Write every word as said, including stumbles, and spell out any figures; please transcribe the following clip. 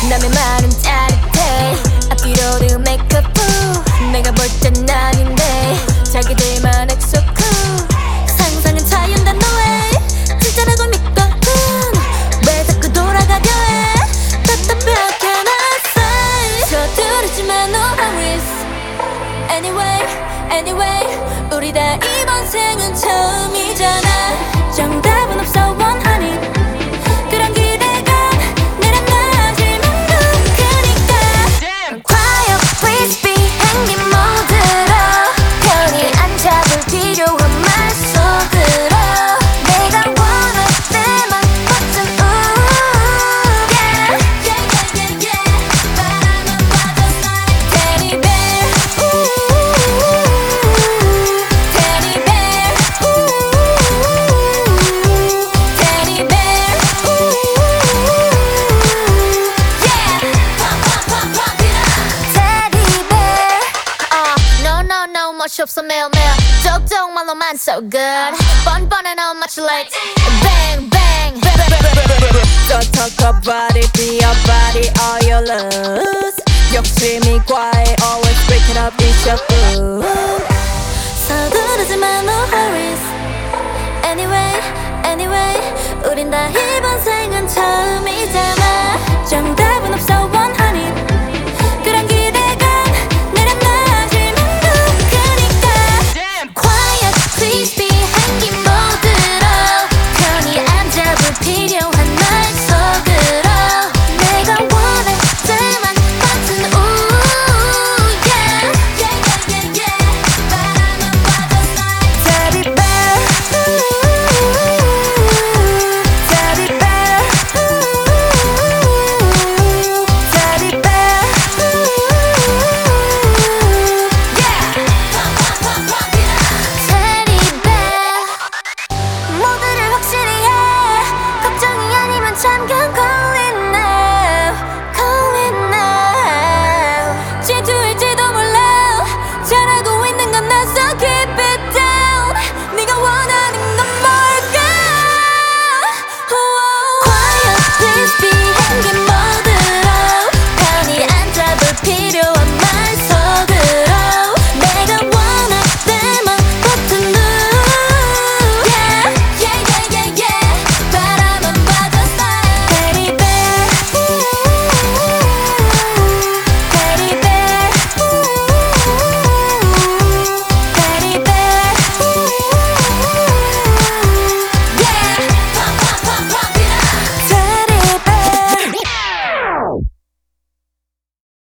남의 말은 짜릿해 앞뒤로는 메이크업 후 내가 볼 땐 아닌데 자기들만 엑소 쿨 상상은 자연다 너의 진짜라고 믿거든 왜 자꾸 돌아가려 해 답답하게 나 say 서두르지 마 no hurries Anyway anyway 우리 다 이번 생은 처음이잖아 정답은 없어 원하니 그런 기대감 내려놔질만 높으니까 Quiet please be 행님 모드로 편히 앉아볼 필요한 말 속으로 내가 원할 때만 버튼 우 yeah yeah yeah yeah yeah 바라만 봐도 like Teddy bear Teddy bear Teddy bear yeah pump pump pump pump it up Teddy bear uh, no no no 멋이 없어 매일매일 쪽쪽말로만 so good 뻔뻔해 no much like bang bang Don't talk about it, be your body, all your lose 욕심이 과해, always break it up, it's your food 서두르지 마 no hurries Anyway anyway 우린 다 이번 생은 처음이잖아 정답은 없어